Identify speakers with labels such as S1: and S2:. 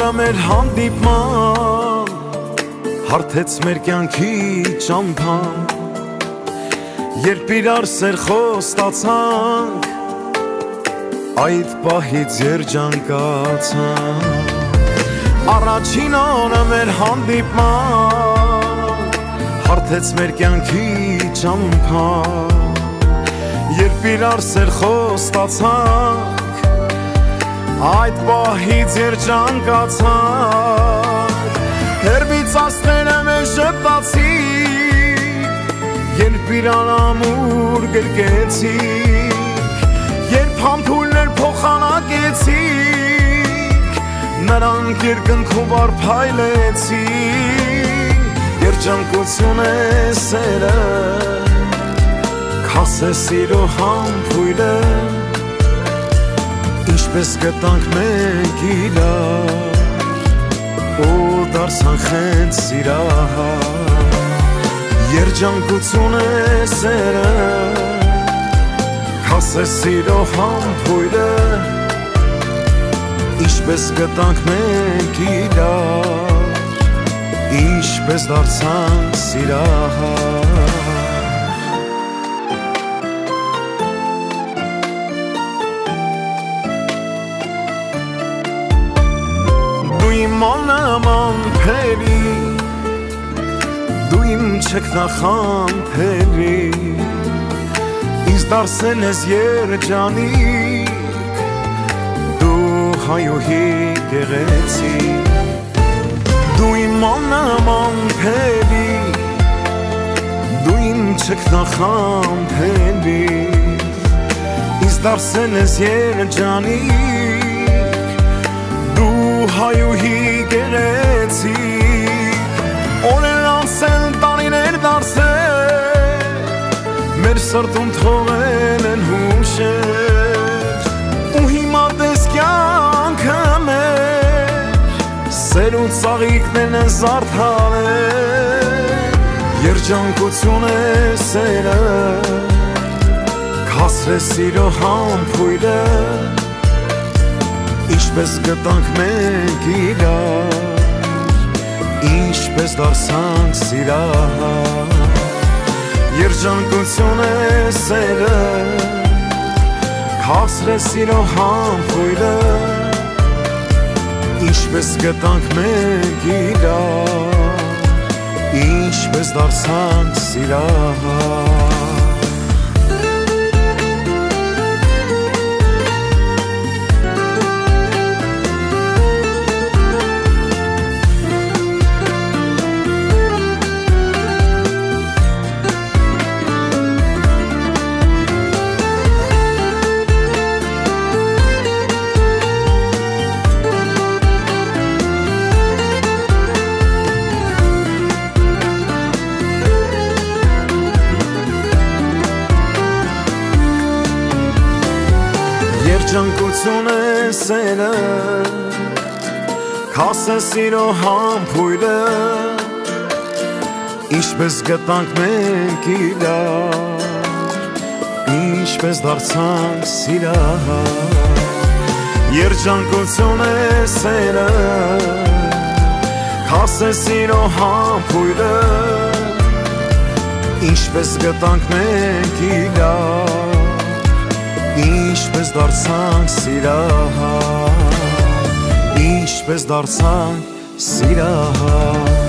S1: օրը մեր հանդիպման հարթեց մեր կյանքի ճամփան երբ իրար սեր խոստացանք այդ պահից երջանկացանք առաջին օրը մեր հանդիպման հարթեց մեր կյանքի ճամփան երբ իրար սեր խոստացանք այդ պահից երջանկացանք հերբից աստղերը մեզ շպտացին երբ իրար ամուր գրկեցինք երբ համբույրներ փոխանակեցինք նրանք երկնքում արփայլեցին երջանկություն է սերը քասե սիրո համբույրը ինչպես գտանք մենք իրար ու դարձանք հենց սիրահար երջանկություն է սերը քասե սիրո համբույրը ինչպես գտանք մենք իրար ինչպես դարձանք սիրահար Մանաման փերի դու իմ չքնախանթերի ինձ դարձել ես երջանիկ դու հայուհի գեղեցիկ դու իմ մանաման փերի դու իմ չքնախանթերի ինձ դարձել ես երջանիկ հայուհի գեղեցիկ օրեր անցել տարիներ դարձել մեր սրտում թողել են հուշեր ու հիմա տես կյանքը մեր սեր ու ծաղիկներն են զարդարել երջանկություն է սերը քասրե սիրո համբույրը Ինչպես գտանք մենք իրար Ինչպես դարձանք սիրահար Երջանկություն է սերը Քասրե սիրո համբույրը Ինչպես գտանք մենք իրար Ինչպես դարձանք սիրահար Երջանկություն է սերը Քասե սիրո համբույրը Ինչպես գտանք մենք իրար Ինչպես դարձանք սիրահար Երջանկություն է սերը Քասե սիրո համբույրը Ինչպես գտանք մենք իրար Ինչպես դարձանք սիրահար Ինչպես դարձանք սիրահար